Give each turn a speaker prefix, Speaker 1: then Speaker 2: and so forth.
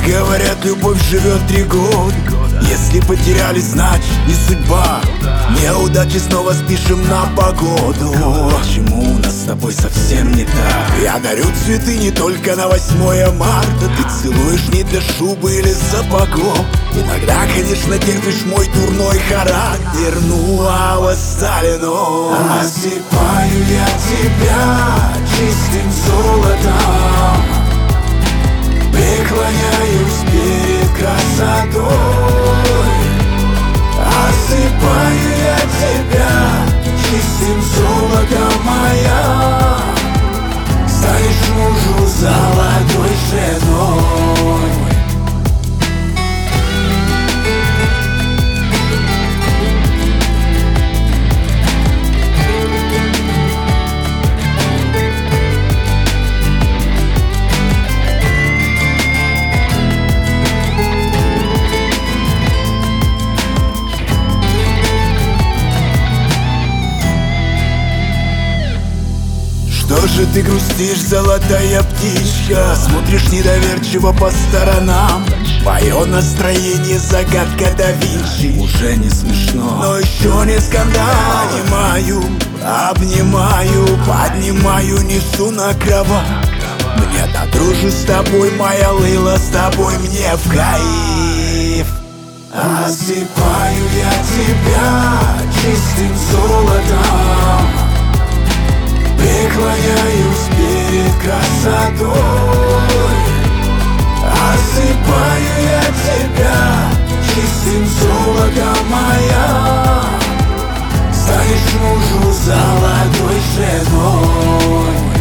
Speaker 1: Говорят, любовь живет 3 года. Если потеряли, значит не судьба. Неудачи снова спишем на погоду. Почему у нас с тобой совсем не так? Я дарю цветы не только на 8 марта. Ты целуешь не для шубы или сапогов. Иногда, конечно, терпишь мой дурной характер. Ну а в остальном осыпаю я тебя чистым золотом, преклоняюсь перед красотой. Осыпаю я тебя чистым золотом, моя станешь мужу золотой женой. Что же ты грустишь, золотая птичка? Смотришь недоверчиво по сторонам. Мое настроение загадка да Винчи. Уже не смешно, но еще не скандал. Обнимаю, поднимаю, несу на кровать. Мне до дружи с тобой, моя Лейла, с тобой мне в кайф. Осыпаю я тебя чистым золотом, преклоняюсь перед красотой. Осыпаю я тебя чистым золотом, моя станешь мужу золотой женой.